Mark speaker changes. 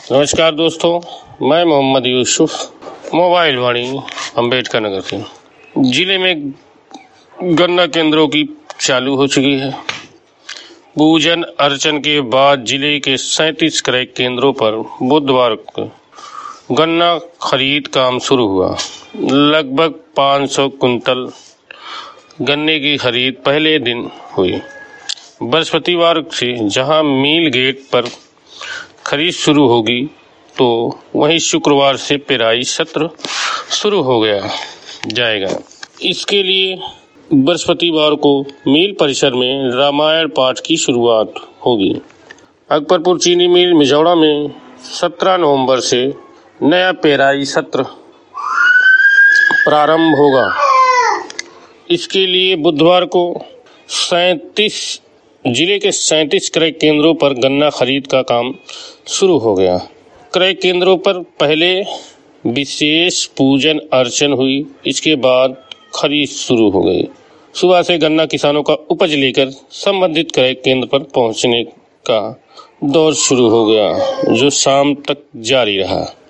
Speaker 1: नमस्कार दोस्तों, मैं मोहम्मद यूसुफ मोबाइल वाणी अम्बेडकर नगर से। जिले में गन्ना केंद्रों की चालू हो चुकी है। पूजन अर्चन के बाद जिले के 37 क्रय केंद्रों पर बुधवार को गन्ना खरीद काम शुरू हुआ। लगभग 500 कुंतल गन्ने की खरीद पहले दिन हुई। बृहस्पतिवार से जहां मिल गेट पर खरीद शुरू होगी, तो वहीं शुक्रवार से पेराई सत्र शुरू हो जाएगा। इसके लिए बृहस्पतिवार को मिल परिसर में रामायण पाठ की शुरुआत होगी। अकबरपुर चीनी मिल मिजौड़ा में 17 नवंबर से नया पेराई सत्र प्रारंभ होगा। इसके लिए बुधवार को जिले के 37 क्रय केंद्रों पर गन्ना खरीद का काम शुरू हो गया। क्रय केंद्रों पर पहले विशेष पूजन अर्चन हुई, इसके बाद खरीद शुरू हो गई। सुबह से गन्ना किसानों का उपज लेकर संबंधित क्रय केंद्र पर पहुंचने का दौर शुरू हो गया, जो शाम तक जारी रहा।